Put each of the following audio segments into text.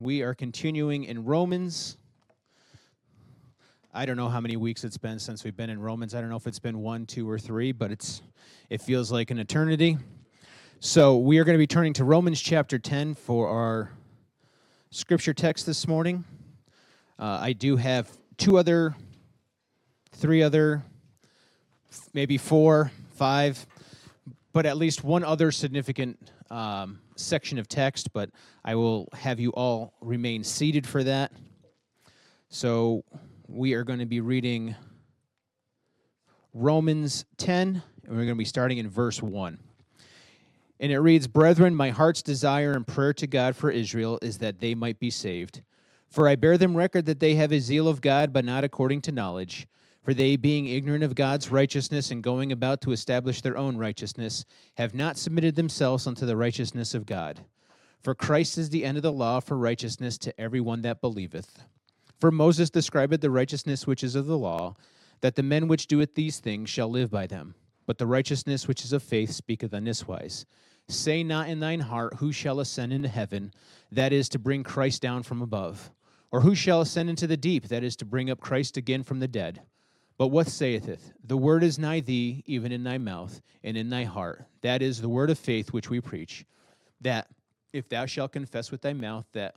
We are continuing in Romans. I don't know how many weeks it's been since we've been in Romans. I don't know if it's been 1, 2, or 3, but it feels like an eternity. So we are going to be turning to Romans chapter 10 for our scripture text this morning. I do have 3 other, maybe 4, 5, but at least one other significant section of text, but I will have you all remain seated for that. So we are going to be reading Romans 10, and we're going to be starting in verse 1. And it reads, "Brethren, my heart's desire and prayer to God for Israel is that they might be saved. For I bear them record that they have a zeal of God, but not according to knowledge. For they, being ignorant of God's righteousness and going about to establish their own righteousness, have not submitted themselves unto the righteousness of God. For Christ is the end of the law for righteousness to every one that believeth. For Moses describeth the righteousness which is of the law, that the men which doeth these things shall live by them. But the righteousness which is of faith speaketh on this wise, Say not in thine heart, Who shall ascend into heaven? That is, to bring Christ down from above. Or who shall ascend into the deep? That is, to bring up Christ again from the dead. But what saith it? The word is nigh thee, even in thy mouth, and in thy heart. That is the word of faith which we preach. That if thou shalt confess with thy mouth that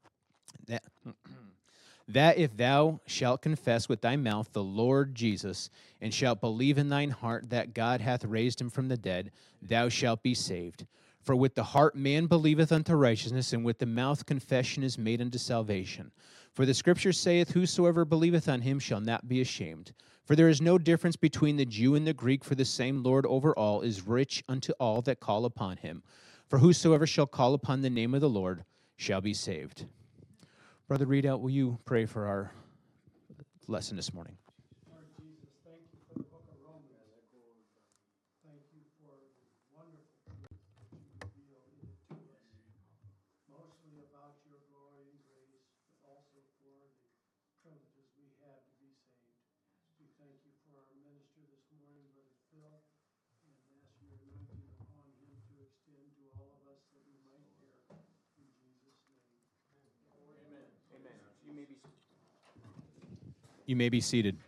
if thou shalt confess with thy mouth the Lord Jesus, and shalt believe in thine heart that God hath raised him from the dead, thou shalt be saved. For with the heart man believeth unto righteousness, and with the mouth confession is made unto salvation. For the Scripture saith, Whosoever believeth on him shall not be ashamed. For there is no difference between the Jew and the Greek, for the same Lord over all is rich unto all that call upon him. For whosoever shall call upon the name of the Lord shall be saved." Brother Readout, will you pray for our lesson this morning? Lord Jesus, thank you for the book of Romans. Thank you for the wonderful truth that you reveal in it to us, mostly about your glory and grace, but also for the privileges we have to be saved. We thank you for our minister this morning, Brother Phil, and ask your anointing upon him to extend to all of us that we might hear. In Jesus' name. Amen. Amen. You may be seated.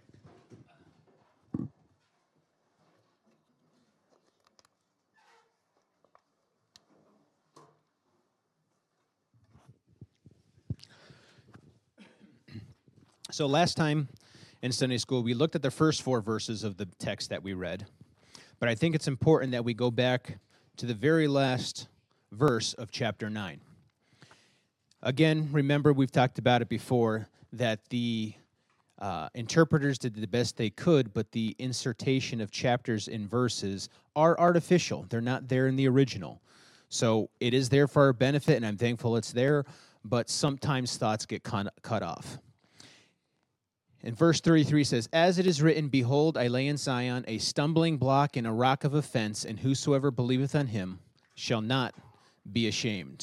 So last time in Sunday school, we looked at the first 4 verses of the text that we read. But I think it's important that we go back to the very last verse of chapter 9. Again, remember, we've talked about it before, that the interpreters did the best they could, but the insertion of chapters in verses are artificial. They're not there in the original. So it is there for our benefit, and I'm thankful it's there, but sometimes thoughts get cut off. And verse 33 says, "As it is written, Behold, I lay in Zion a stumbling block and a rock of offense, and whosoever believeth on him shall not be ashamed."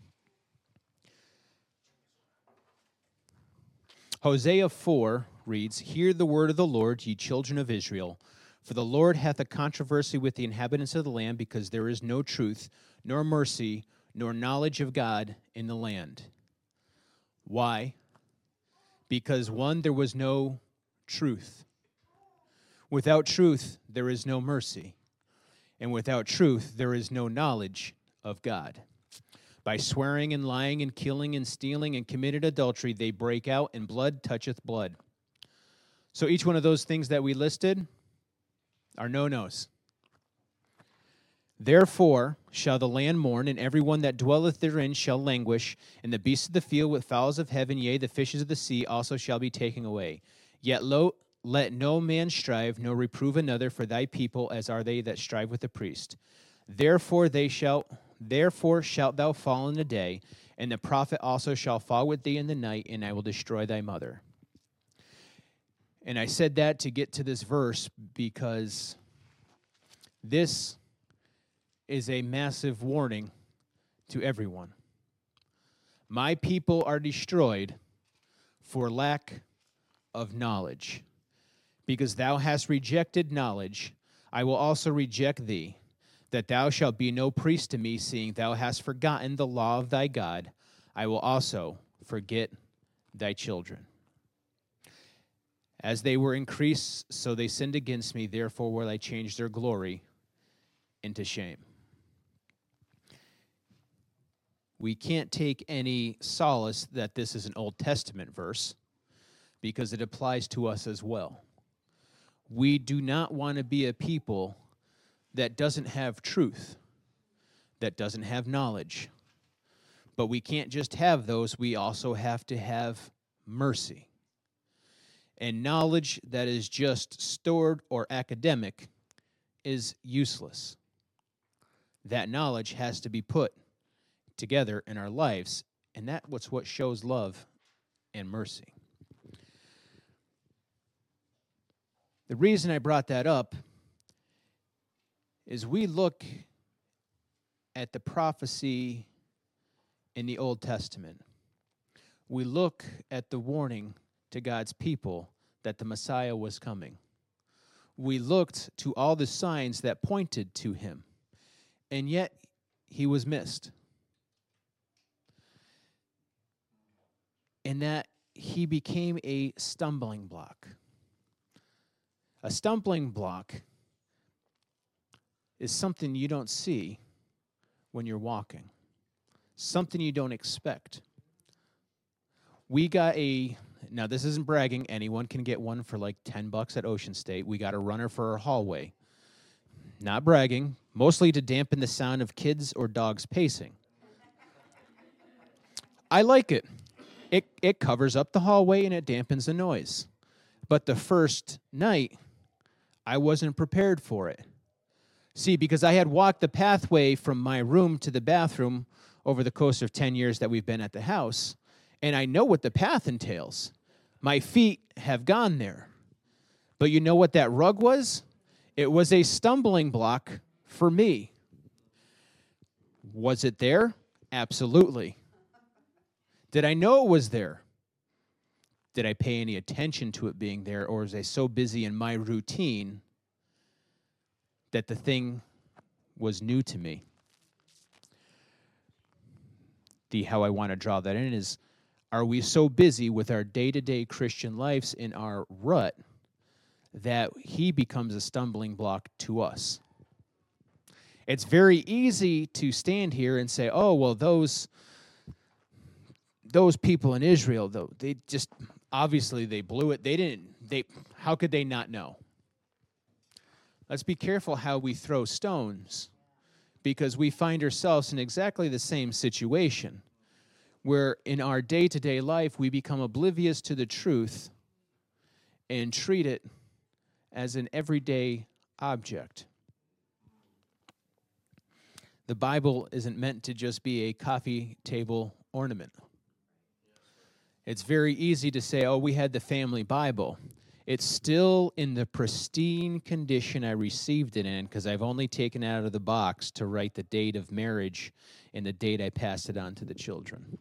Hosea 4 reads, "Hear the word of the Lord, ye children of Israel. For the Lord hath a controversy with the inhabitants of the land, because there is no truth, nor mercy, nor knowledge of God in the land." Why? Because, 1, there was no truth. Without truth, there is no mercy. And without truth, there is no knowledge of God. By swearing and lying and killing and stealing and committed adultery, they break out, and blood toucheth blood. So each one of those things that we listed are no-nos. "Therefore shall the land mourn, and every one that dwelleth therein shall languish, and the beasts of the field with fowls of heaven, yea, the fishes of the sea also shall be taken away. Yet let no man strive, nor reprove another, for thy people as are they that strive with the priest. Therefore shalt thou fall in the day, and the prophet also shall fall with thee in the night, and I will destroy thy mother." And I said that to get to this verse because this is a massive warning to everyone. My people are destroyed for lack of knowledge. Because thou hast rejected knowledge, I will also reject thee, that thou shalt be no priest to me, seeing thou hast forgotten the law of thy God. I will also forget thy children. As they were increased, so they sinned against me. Therefore will I change their glory into shame. We can't take any solace that this is an Old Testament verse because it applies to us as well. We do not want to be a people that doesn't have truth, that doesn't have knowledge. But we can't just have those, we also have to have mercy. And knowledge that is just stored or academic is useless. That knowledge has to be put together in our lives, and that's what shows love and mercy. The reason I brought that up is we look at the prophecy in the Old Testament. We look at the warning to God's people that the Messiah was coming. We looked to all the signs that pointed to him, and yet he was missed. And that he became a stumbling block. A stumbling block is something you don't see when you're walking, something you don't expect. We got now this isn't bragging, anyone can get one for like $10 at Ocean State. We got a runner for our hallway. Not bragging, mostly to dampen the sound of kids or dogs pacing. I like it. It covers up the hallway and it dampens the noise. But the first night, I wasn't prepared for it. See, because I had walked the pathway from my room to the bathroom over the course of 10 years that we've been at the house, and I know what the path entails. My feet have gone there. But you know what that rug was? It was a stumbling block for me. Was it there? Absolutely. Did I know it was there? Did I pay any attention to it being there, or was I so busy in my routine that the thing was new to me? How I want to draw that in is, are we so busy with our day-to-day Christian lives in our rut that he becomes a stumbling block to us? It's very easy to stand here and say, oh, well, those people in Israel, though, they just, obviously they blew it. How could they not know? Let's be careful how we throw stones, because we find ourselves in exactly the same situation, where in our day-to-day life we become oblivious to the truth and treat it as an everyday object. The Bible isn't meant to just be a coffee table ornament. It's very easy to say, oh, we had the family Bible. It's still in the pristine condition I received it in, because I've only taken it out of the box to write the date of marriage and the date I passed it on to the children.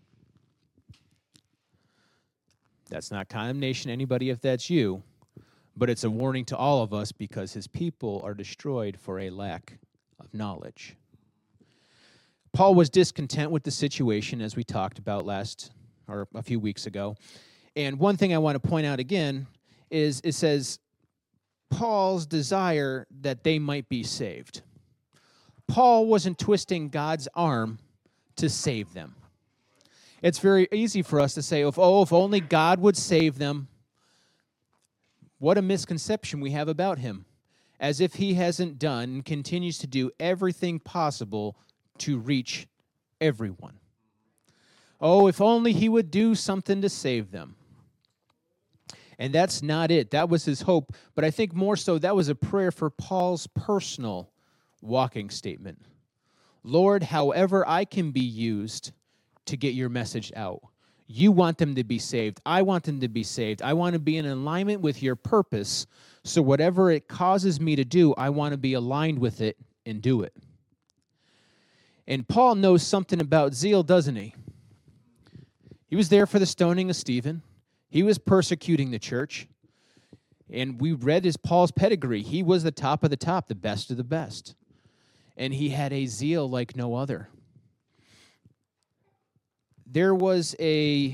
That's not condemnation to anybody if that's you, but it's a warning to all of us because his people are destroyed for a lack of knowledge. Paul was discontent with the situation, as we talked about a few weeks ago. And one thing I want to point out again is it says Paul's desire that they might be saved. Paul wasn't twisting God's arm to save them. It's very easy for us to say, if only God would save them. What a misconception we have about him, as if he hasn't done and continues to do everything possible to reach everyone. Oh, if only he would do something to save them. And that's not it. That was his hope. But I think more so that was a prayer for Paul's personal walking statement. Lord, however I can be used to get your message out. You want them to be saved. I want them to be saved. I want to be in alignment with your purpose. So whatever it causes me to do, I want to be aligned with it and do it. And Paul knows something about zeal, doesn't he? He was there for the stoning of Stephen. He was persecuting the church. And we read Paul's pedigree. He was the top of the top, the best of the best. And he had a zeal like no other. There was a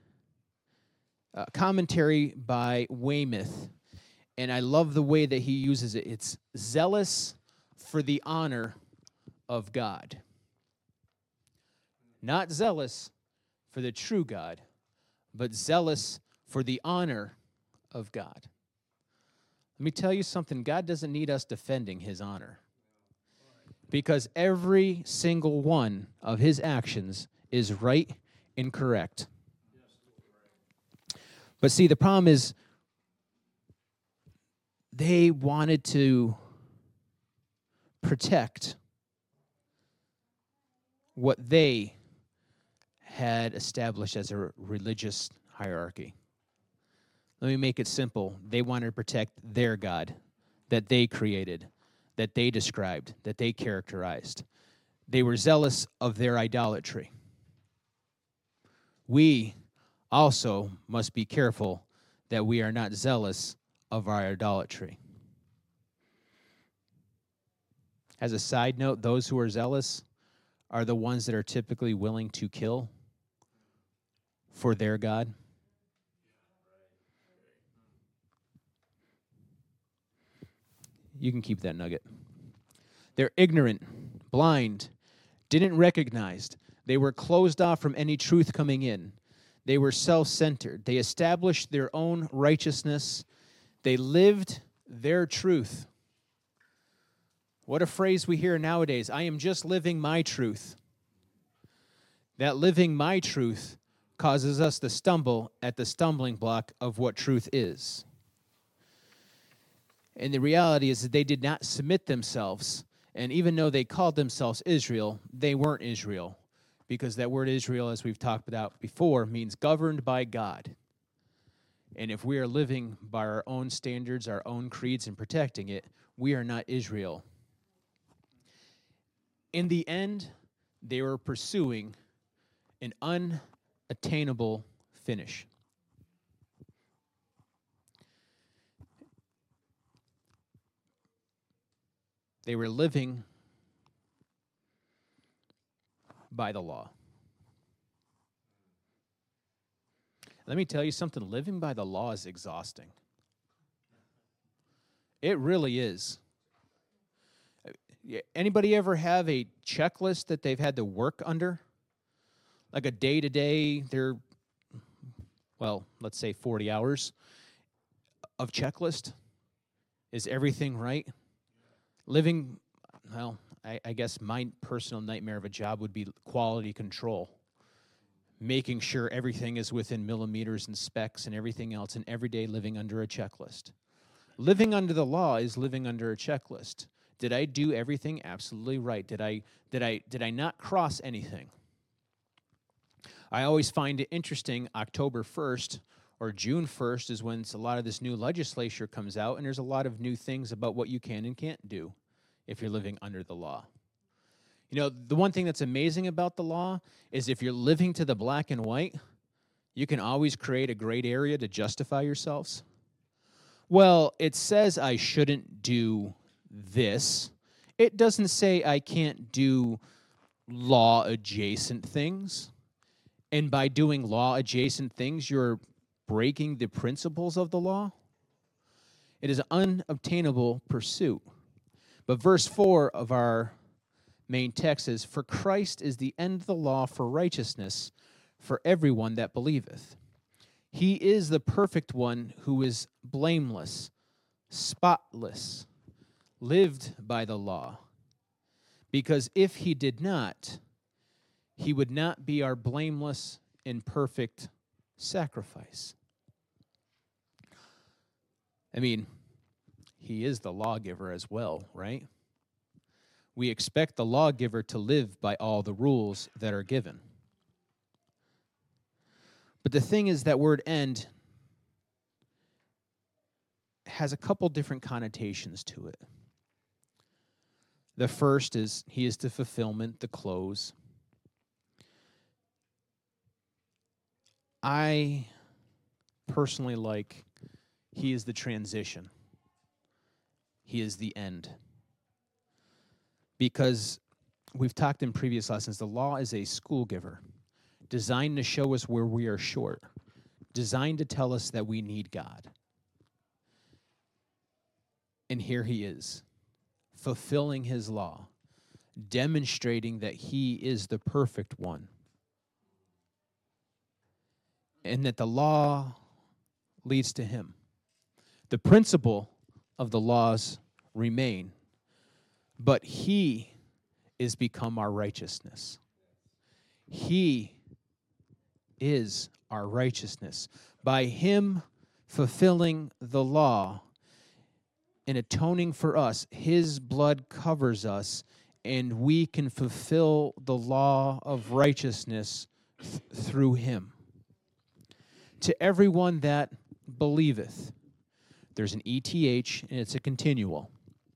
commentary by Weymouth, and I love the way that he uses it. It's zealous for the honor of God. Not zealous for the true God, but zealous for the honor of God. Let me tell you something. God doesn't need us defending his honor, because every single one of his actions is right and correct. But see, the problem is they wanted to protect what they had established as a religious hierarchy. Let me make it simple. They wanted to protect their God that they created, that they described, that they characterized. They were zealous of their idolatry. We also must be careful that we are not zealous of our idolatry. As a side note, those who are zealous are the ones that are typically willing to kill for their God. You can keep that nugget. They're ignorant, blind, didn't recognize. They were closed off from any truth coming in. They were self-centered. They established their own righteousness. They lived their truth. What a phrase we hear nowadays. I am just living my truth. That living my truth causes us to stumble at the stumbling block of what truth is. And the reality is that they did not submit themselves. And even though they called themselves Israel, they weren't Israel. Because that word Israel, as we've talked about before, means governed by God. And if we are living by our own standards, our own creeds, and protecting it, we are not Israel. In the end, they were pursuing an unattainable finish. They were living by the law. Let me tell you something. Living by the law is exhausting. It really is. Anybody ever have a checklist that they've had to work under? Like a day-to-day, let's say 40 hours of checklist? Is everything right? Living, I guess my personal nightmare of a job would be quality control. Making sure everything is within millimeters and specs and everything else, and every day living under a checklist. Living under the law is living under a checklist. Did I do everything absolutely right? Did I not cross anything? I always find it interesting, October 1st or June 1st is when a lot of this new legislature comes out, and there's a lot of new things about what you can and can't do if you're living under the law. You know, the one thing that's amazing about the law is if you're living to the black and white, you can always create a great area to justify yourselves. Well, it says I shouldn't do this. It doesn't say I can't do law-adjacent things. And by doing law-adjacent things, you're breaking the principles of the law. It is an unobtainable pursuit. But verse 4 of our main text is, "For Christ is the end of the law for righteousness for everyone that believeth. He is the perfect one who is blameless, spotless, lived by the law. Because if he did not, he would not be our blameless and perfect sacrifice." I mean, he is the lawgiver as well, right? We expect the lawgiver to live by all the rules that are given. But the thing is, that word end has a couple different connotations to it. The first is he is the fulfillment, the close. I personally like he is the transition. He is the end. Because we've talked in previous lessons, the law is a school giver. designed to show us where we are short, designed to tell us that we need God. And here he is, fulfilling his law, demonstrating that he is the perfect one, and that the law leads to him. The principle of the laws remain, but he is become our righteousness. He is our righteousness. By him fulfilling the law and atoning for us, his blood covers us, and we can fulfill the law of righteousness through him. To everyone that believeth, there's an ETH, and it's a continual.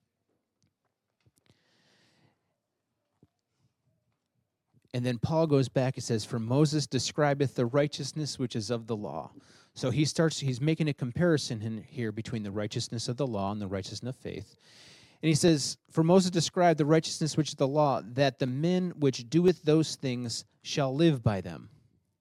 And then Paul goes back and says, for Moses describeth the righteousness which is of the law. So he's making a comparison here between the righteousness of the law and the righteousness of faith. And he says, for Moses described the righteousness which is the law, that the men which doeth those things shall live by them.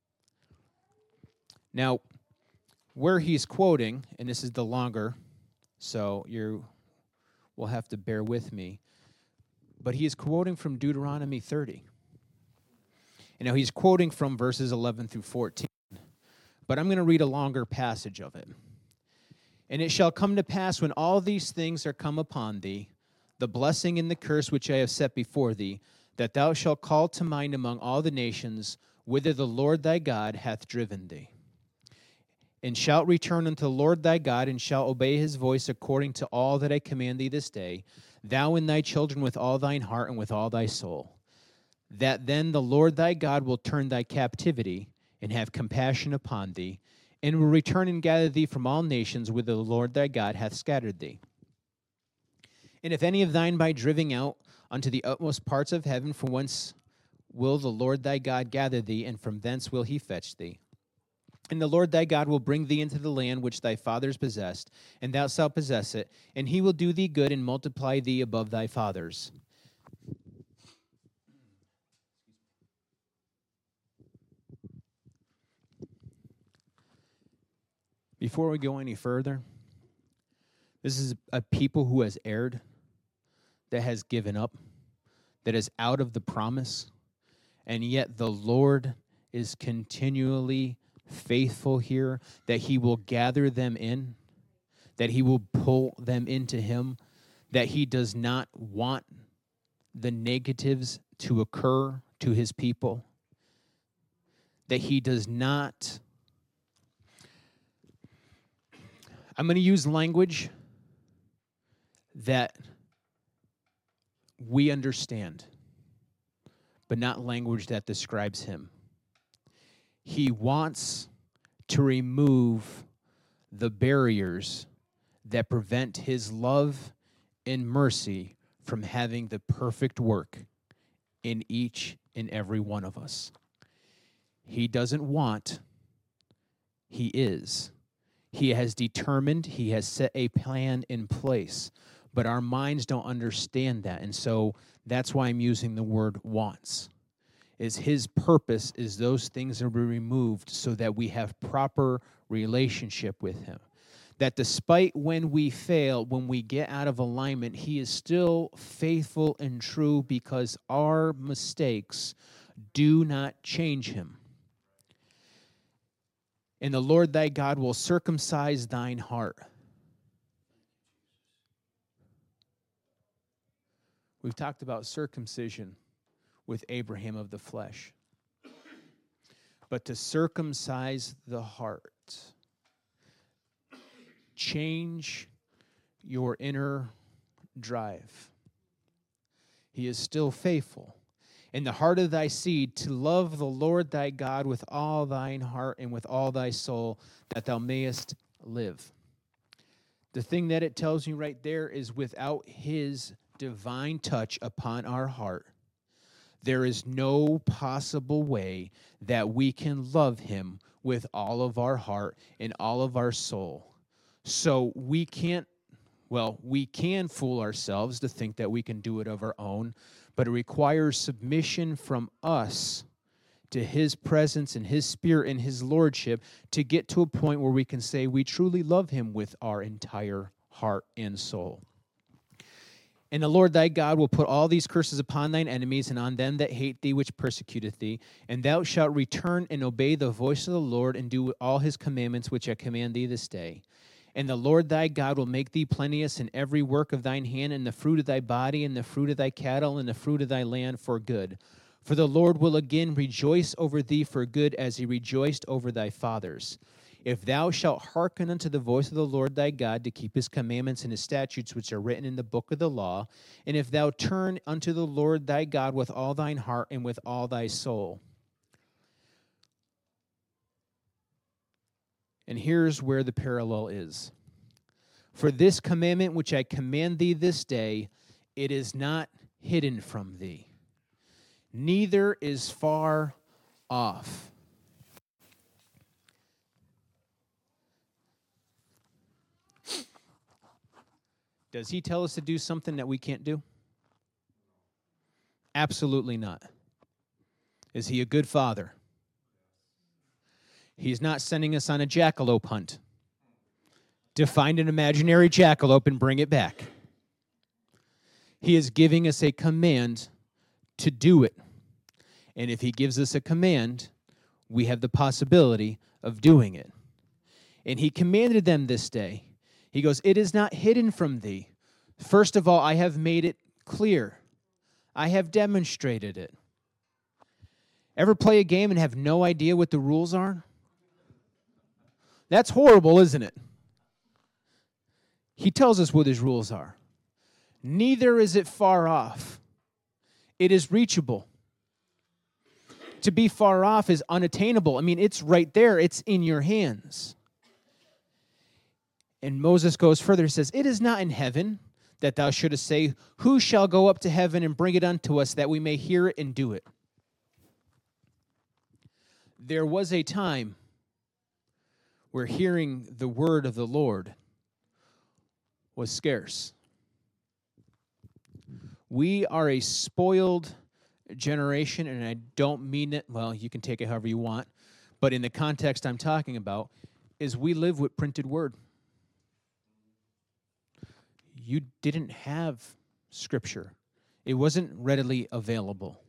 Now, where he's quoting, and this is the longer, so you will have to bear with me, but he is quoting from Deuteronomy 30. You know, he's quoting from verses 11 through 14, but I'm going to read a longer passage of it. And it shall come to pass when all these things are come upon thee, the blessing and the curse which I have set before thee, that thou shalt call to mind among all the nations whither the Lord thy God hath driven thee. And shalt return unto the Lord thy God, and shalt obey his voice according to all that I command thee this day, thou and thy children with all thine heart and with all thy soul. That then the Lord thy God will turn thy captivity, and have compassion upon thee, and will return and gather thee from all nations whither the Lord thy God hath scattered thee. And if any of thine be driven out unto the utmost parts of heaven, from whence will the Lord thy God gather thee, and from thence will he fetch thee. And the Lord thy God will bring thee into the land which thy fathers possessed, and thou shalt possess it, and he will do thee good and multiply thee above thy fathers. Before we go any further, this is a people who has erred, that has given up, that is out of the promise, and yet the Lord is continually faithful here, that he will gather them in, that he will pull them into him, that he does not want the negatives to occur to his people, that he does not. I'm going to use language that we understand, but not language that describes him. He wants to remove the barriers that prevent his love and mercy from having the perfect work in each and every one of us. He doesn't want, he is. He has determined, he has set a plan in place, but our minds don't understand that. And so that's why I'm using the word wants. Is his purpose is those things are removed so that we have proper relationship with him. That despite when we fail, when we get out of alignment, he is still faithful and true because our mistakes do not change him. And the Lord thy God will circumcise thine heart. We've talked about circumcision with Abraham of the flesh. But to circumcise the heart, change your inner drive. He is still faithful. In the heart of thy seed, to love the Lord thy God with all thine heart and with all thy soul, that thou mayest live. The thing that it tells you right there is without his divine touch upon our heart, there is no possible way that we can love him with all of our heart and all of our soul. So we can fool ourselves to think that we can do it of our own, but it requires submission from us to his presence and his spirit and his lordship to get to a point where we can say we truly love him with our entire heart and soul. And the Lord thy God will put all these curses upon thine enemies and on them that hate thee, which persecuteth thee. And thou shalt return and obey the voice of the Lord and do all his commandments, which I command thee this day. And the Lord thy God will make thee plenteous in every work of thine hand, and the fruit of thy body, and the fruit of thy cattle, and the fruit of thy land for good. For the Lord will again rejoice over thee for good, as he rejoiced over thy fathers. If thou shalt hearken unto the voice of the Lord thy God, to keep his commandments and his statutes which are written in the book of the law, and if thou turn unto the Lord thy God with all thine heart and with all thy soul. And here's where the parallel is. For this commandment which I command thee this day, it is not hidden from thee, neither is far off. Does he tell us to do something that we can't do? Absolutely not. Is he a good father? He's not sending us on a jackalope hunt to find an imaginary jackalope and bring it back. He is giving us a command to do it. And if he gives us a command, we have the possibility of doing it. And he commanded them this day. He goes, it is not hidden from thee. First of all, I have made it clear. I have demonstrated it. Ever play a game and have no idea what the rules are? That's horrible, isn't it? He tells us what his rules are. Neither is it far off. It is reachable. To be far off is unattainable. I mean, it's right there. It's in your hands. And Moses goes further. He says, it is not in heaven that thou shouldest say, who shall go up to heaven and bring it unto us that we may hear it and do it? There was a time where hearing the word of the Lord was scarce. We are a spoiled generation, and I don't mean it, well, you can take it however you want, but in the context I'm talking about, is we live with printed word. You didn't have Scripture. It wasn't readily available.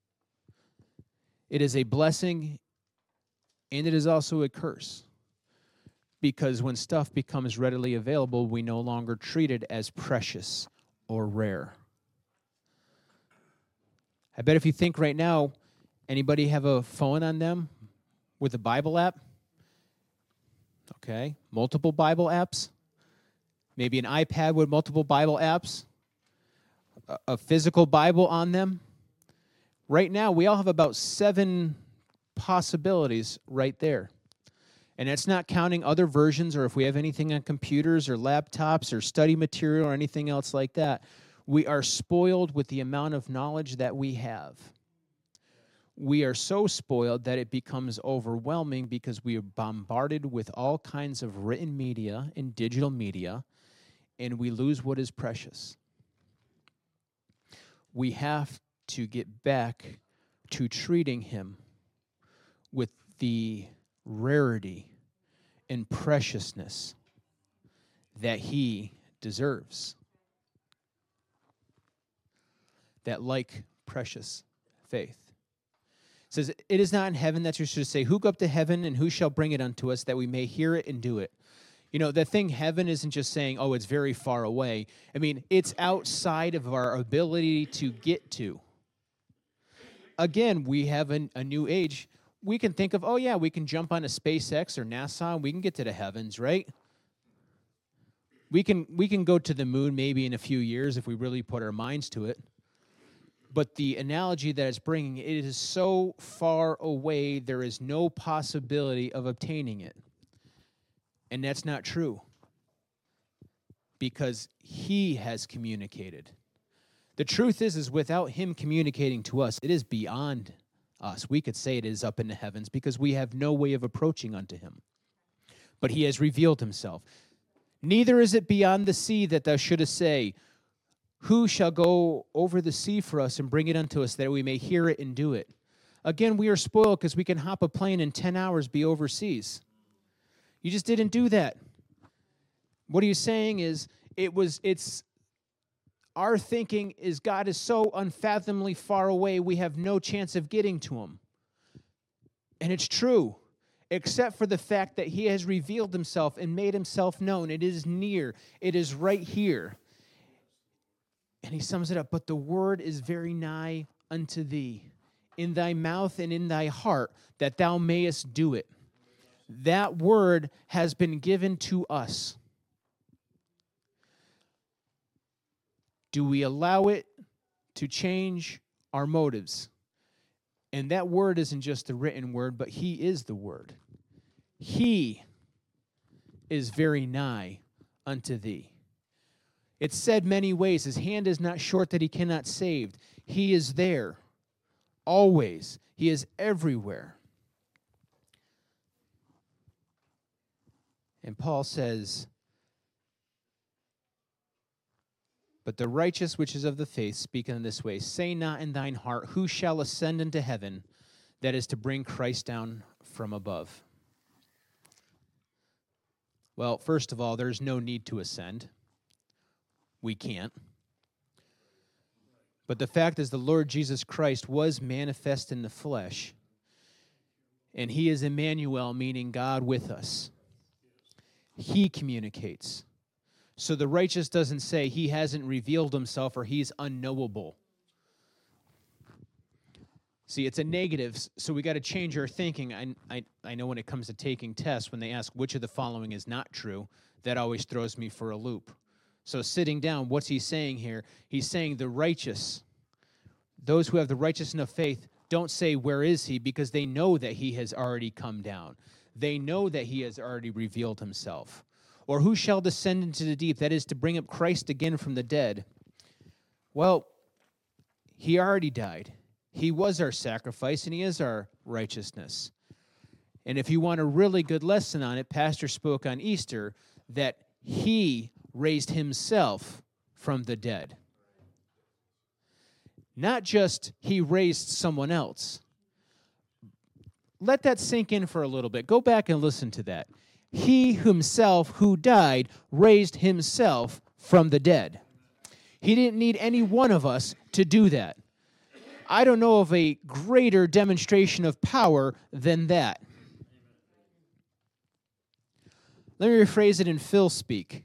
It is a blessing, and it is also a curse. Because when stuff becomes readily available, we no longer treat it as precious or rare. I bet if you think right now, anybody have a phone on them with a Bible app? Okay, multiple Bible apps? Maybe an iPad with multiple Bible apps? A physical Bible on them? Right now, we all have about 7 possibilities right there. And that's not counting other versions or if we have anything on computers or laptops or study material or anything else like that. We are spoiled with the amount of knowledge that we have. We are so spoiled that it becomes overwhelming because we are bombarded with all kinds of written media and digital media, and we lose what is precious. We have to get back to treating him with the rarity and preciousness that he deserves. That like precious faith. It says, it is not in heaven that you should say, who go up to heaven and who shall bring it unto us that we may hear it and do it? You know, the thing heaven isn't just saying, oh, it's very far away. I mean, it's outside of our ability to get to. Again, we have a new age. We can think of, oh, yeah, we can jump on a SpaceX or NASA, and we can get to the heavens, right? We can go to the moon maybe in a few years if we really put our minds to it. But the analogy that it's bringing, it is so far away, there is no possibility of obtaining it. And that's not true. Because he has communicated. The truth is without him communicating to us, it is beyond us. We could say it is up in the heavens because we have no way of approaching unto him. But he has revealed himself. Neither is it beyond the sea that thou shouldest say, who shall go over the sea for us and bring it unto us that we may hear it and do it? Again, we are spoiled because we can hop a plane in 10 hours, be overseas. You just didn't do that. What he's saying is, it's our thinking is God is so unfathomably far away, we have no chance of getting to him. And it's true, except for the fact that he has revealed himself and made himself known. It is near. It is right here. And he sums it up, but the word is very nigh unto thee, in thy mouth and in thy heart, that thou mayest do it. That word has been given to us. Do we allow it to change our motives? And that word isn't just the written word, but he is the word. He is very nigh unto thee. It's said many ways. His hand is not short that he cannot save. He is there, always. He is everywhere. And Paul says, but the righteous which is of the faith speak in this way, say not in thine heart, who shall ascend into heaven, that is to bring Christ down from above. Well, first of all, there's no need to ascend. We can't. But the fact is, the Lord Jesus Christ was manifest in the flesh, and he is Emmanuel, meaning God with us. He communicates. So the righteous doesn't say he hasn't revealed himself or he's unknowable. See, it's a negative, so we got to change our thinking. I know when it comes to taking tests, when they ask which of the following is not true, that always throws me for a loop. So sitting down, what's he saying here? He's saying the righteous, those who have the righteousness of faith, don't say, where is he? Because they know that he has already come down. They know that he has already revealed himself. Or who shall descend into the deep? That is to bring up Christ again from the dead. Well, he already died. He was our sacrifice, and he is our righteousness. And if you want a really good lesson on it, Pastor spoke on Easter that he raised himself from the dead. Not just he raised someone else. Let that sink in for a little bit. Go back and listen to that. He himself who died raised himself from the dead. He didn't need any one of us to do that. I don't know of a greater demonstration of power than that. Let me rephrase it in Phil speak.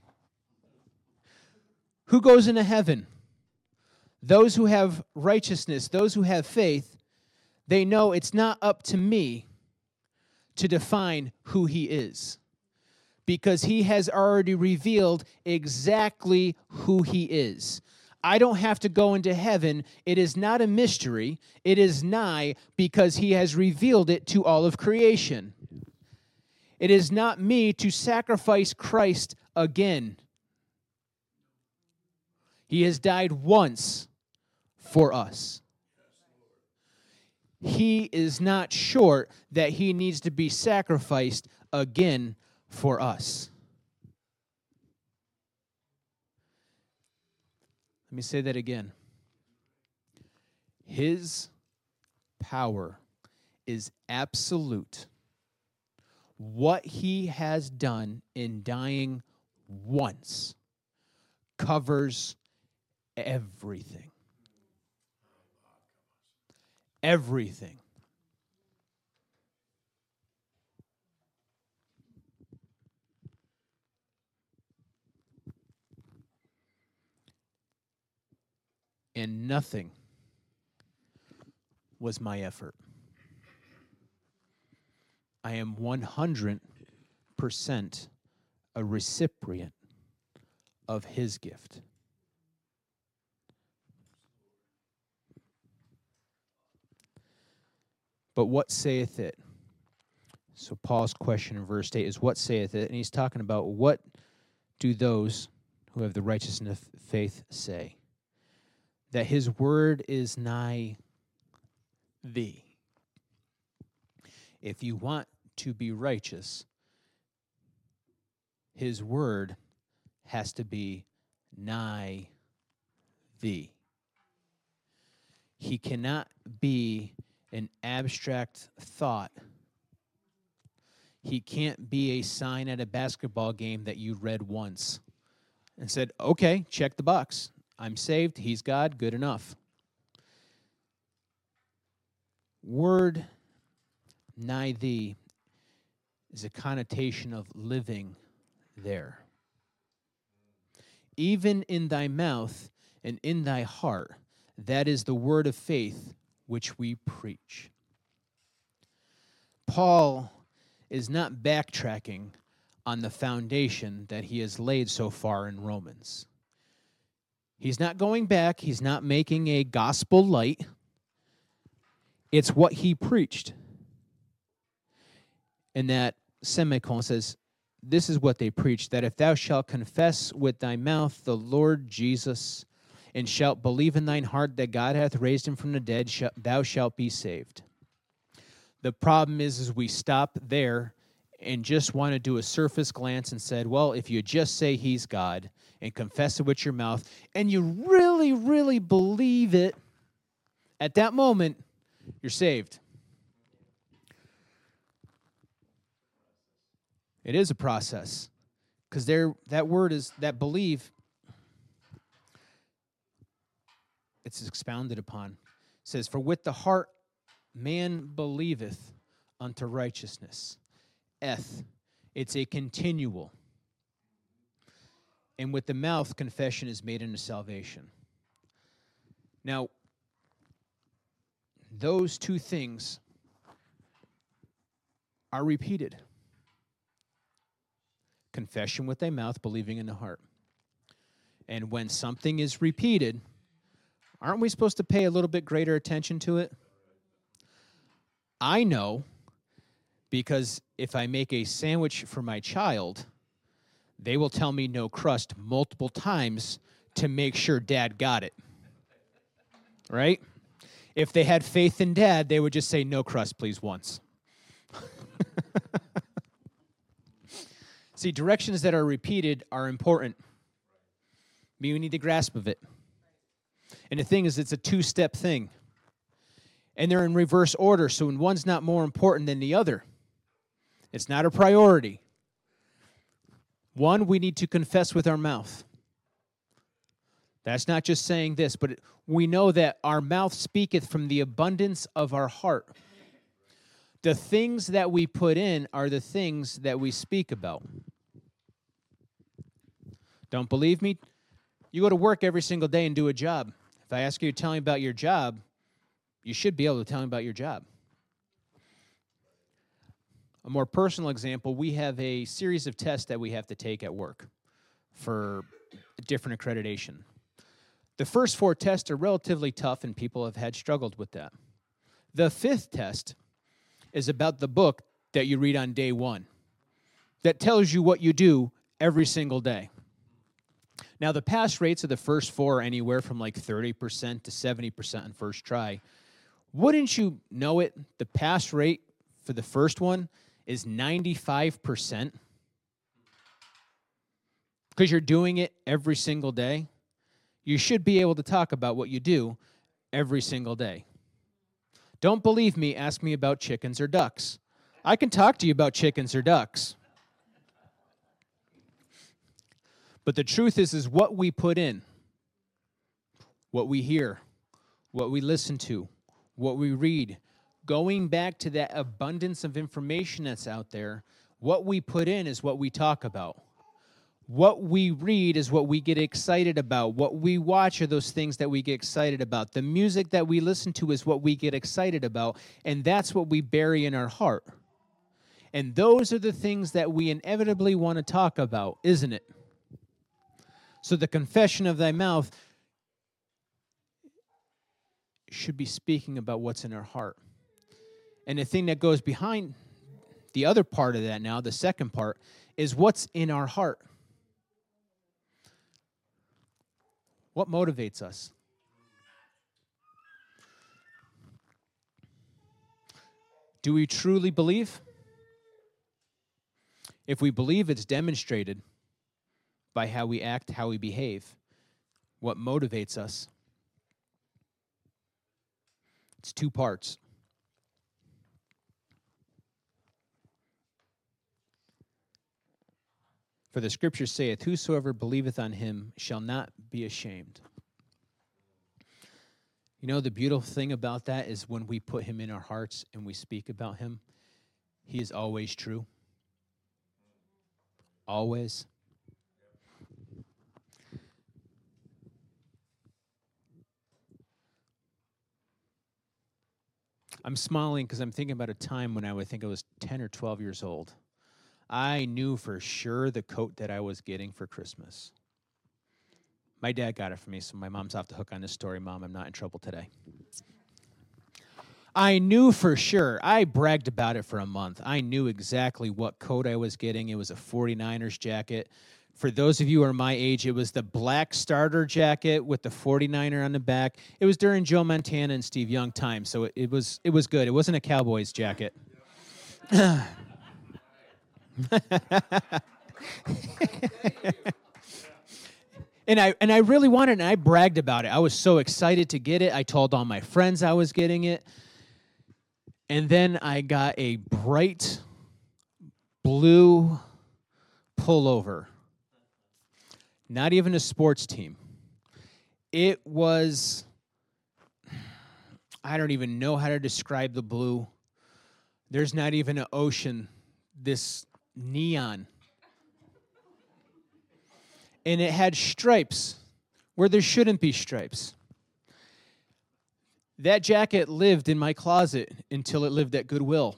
Who goes into heaven? Those who have righteousness, those who have faith, they know it's not up to me to define who he is, because he has already revealed exactly who he is. I don't have to go into heaven. It is not a mystery. It is nigh, because he has revealed it to all of creation. It is not me to sacrifice Christ again. He has died once for us. He is not short that he needs to be sacrificed again for us. Let me say that again. His power is absolute. What he has done in dying once covers everything. Everything. And nothing was my effort. I am 100% a recipient of his gift. But what saith it? So Paul's question in verse 8 is, what saith it? And he's talking about, what do those who have the righteousness of faith say? That his word is nigh thee. If you want to be righteous, his word has to be nigh thee. He cannot be an abstract thought. He can't be a sign at a basketball game that you read once and said, okay, check the box. I'm saved. He's God. Good enough. Word nigh thee is a connotation of living there. Even in thy mouth and in thy heart, that is the word of faith which we preach. Paul is not backtracking on the foundation that he has laid so far in Romans. He's not going back. He's not making a gospel light. It's what he preached. And that semicolon says, this is what they preach, that if thou shalt confess with thy mouth the Lord Jesus, and shalt believe in thine heart that God hath raised him from the dead, thou shalt be saved. The problem is we stop there and just want to do a surface glance and said, well, if you just say he's God and confess it with your mouth, and you really, really believe it, at that moment, you're saved. It is a process, because that word is, that believe, it's expounded upon. It says, for with the heart man believeth unto righteousness. It's a continual. And with the mouth, confession is made unto salvation. Now, those two things are repeated. Confession with thy mouth, believing in the heart. And when something is repeated, aren't we supposed to pay a little bit greater attention to it? I know, because if I make a sandwich for my child, they will tell me no crust multiple times to make sure Dad got it. Right? If they had faith in Dad, they would just say no crust, please, once. See, directions that are repeated are important. We need the grasp of it. And the thing is, it's a two-step thing. And they're in reverse order, so one's not more important than the other. It's not a priority. One, we need to confess with our mouth. That's not just saying this, but we know that our mouth speaketh from the abundance of our heart. The things that we put in are the things that we speak about. Don't believe me? You go to work every single day and do a job. If I ask you to tell me about your job, you should be able to tell me about your job. A more personal example, we have a series of tests that we have to take at work for different accreditation. The first 4 tests are relatively tough, and people have had struggled with that. The 5th test is about the book that you read on day 1 that tells you what you do every single day. Now, the pass rates of the first 4 are anywhere from like 30% to 70% on first try. Wouldn't you know it? The pass rate for the first one is 95%. Because you're doing it every single day. You should be able to talk about what you do every single day. Don't believe me, ask me about chickens or ducks. I can talk to you about chickens or ducks. But the truth is what we put in, what we hear, what we listen to, what we read, going back to that abundance of information that's out there, what we put in is what we talk about. What we read is what we get excited about. What we watch are those things that we get excited about. The music that we listen to is what we get excited about, and that's what we bury in our heart. And those are the things that we inevitably want to talk about, isn't it? So the confession of thy mouth should be speaking about what's in our heart. And the thing that goes behind the other part of that now, the second part, is what's in our heart. What motivates us? Do we truly believe? If we believe, it's demonstrated by how we act, how we behave. What motivates us? It's 2 parts. For the scripture saith, whosoever believeth on him shall not be ashamed. You know, the beautiful thing about that is when we put him in our hearts and we speak about him, he is always true. Always. I'm smiling because I'm thinking about a time when I would think I was 10 or 12 years old. I knew for sure the coat that I was getting for Christmas. My dad got it for me, so my mom's off the hook on this story. Mom, I'm not in trouble today. I knew for sure. I bragged about it for a month. I knew exactly what coat I was getting. It was a 49ers jacket. For those of you who are my age, it was the black starter jacket with the 49er on the back. It was during Joe Montana and Steve Young time, so it was good. It wasn't a Cowboys jacket. And I really wanted it, and I bragged about it. I was so excited to get it. I told all my friends I was getting it. And then I got a bright blue pullover. Not even a sports team. It was, I don't even know how to describe the blue. There's not even an ocean, this neon. And it had stripes where there shouldn't be stripes. That jacket lived in my closet until it lived at Goodwill.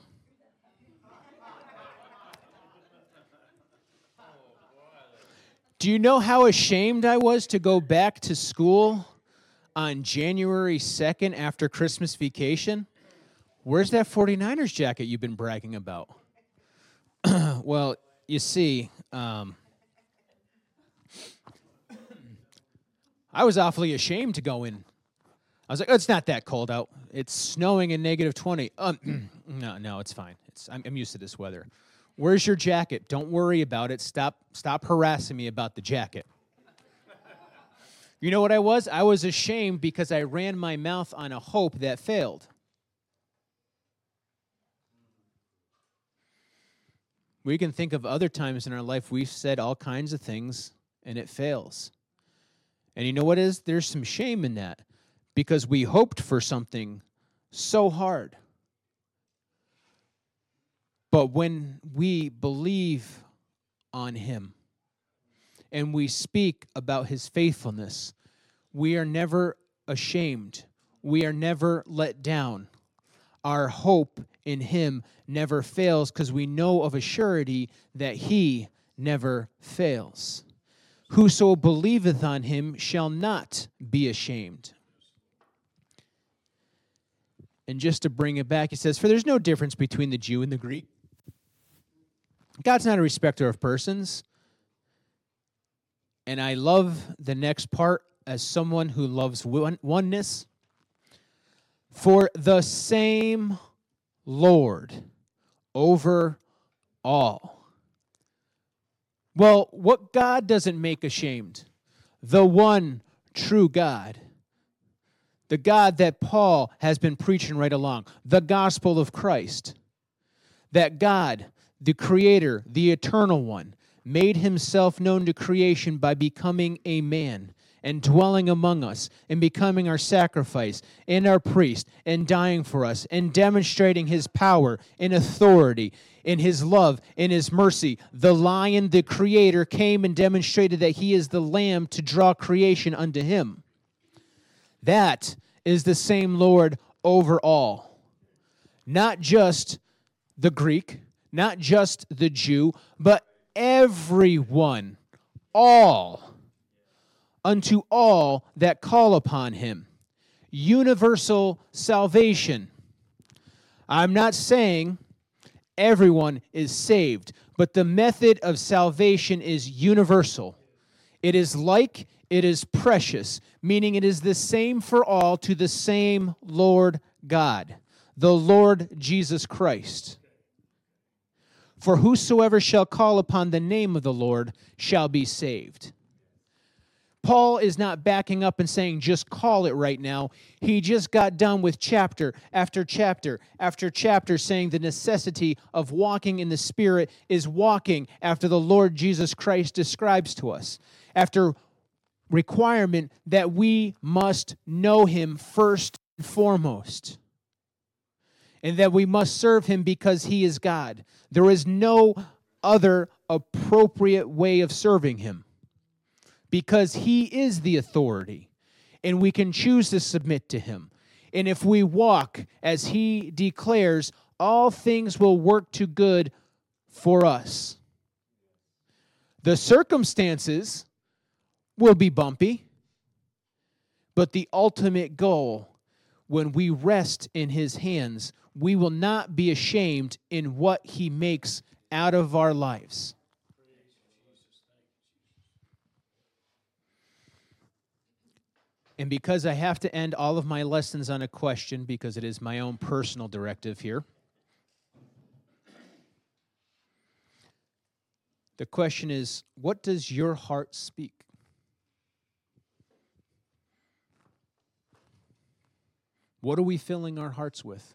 Do you know how ashamed I was to go back to school on January 2nd after Christmas vacation? Where's that 49ers jacket you've been bragging about? Well, you see, I was awfully ashamed to go in. I was like, oh, it's not that cold out. It's snowing and negative 20. No, it's fine. I'm used to this weather. Where's your jacket? Don't worry about it. Stop harassing me about the jacket. You know what I was? I was ashamed because I ran my mouth on a hope that failed. We can think of other times in our life we've said all kinds of things and it fails. And you know what is? There's some shame in that because we hoped for something so hard. But when we believe on him and we speak about his faithfulness, we are never ashamed. We are never let down. Our hope in him never fails because we know of a surety that he never fails. Whoso believeth on him shall not be ashamed. And just to bring it back, he says, for there's no difference between the Jew and the Greek. God's not a respecter of persons. And I love the next part as someone who loves oneness. For the same Lord over all. Well, what God doesn't make ashamed? The one true God. The God that Paul has been preaching right along. The gospel of Christ. That God, the Creator, the Eternal One, made himself known to creation by becoming a man and dwelling among us and becoming our sacrifice and our priest and dying for us and demonstrating his power and authority in his love and his mercy. The Lion, the Creator, came and demonstrated that he is the Lamb to draw creation unto him. That is the same Lord over all. Not just the Greek, not just the Jew, but everyone, all, unto all that call upon him. Universal salvation. I'm not saying everyone is saved, but the method of salvation is universal. It is like, it is precious, meaning it is the same for all to the same Lord God, the Lord Jesus Christ. For whosoever shall call upon the name of the Lord shall be saved. Paul is not backing up and saying, just call it right now. He just got done with chapter after chapter after chapter saying the necessity of walking in the Spirit is walking after the Lord Jesus Christ describes to us. After requirement that we must know Him first and foremost. And that we must serve Him because He is God. There is no other appropriate way of serving Him. Because He is the authority, and we can choose to submit to Him. And if we walk as He declares, all things will work to good for us. The circumstances will be bumpy, but the ultimate goal, when we rest in His hands, we will not be ashamed in what He makes out of our lives. And because I have to end all of my lessons on a question, because it is my own personal directive here, the question is, what does your heart speak? What are we filling our hearts with?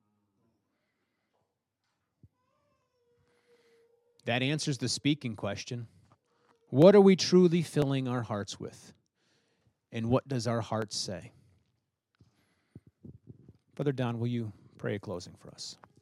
That answers the speaking question. What are we truly filling our hearts with? And what does our heart say? Brother Don, will you pray a closing for us?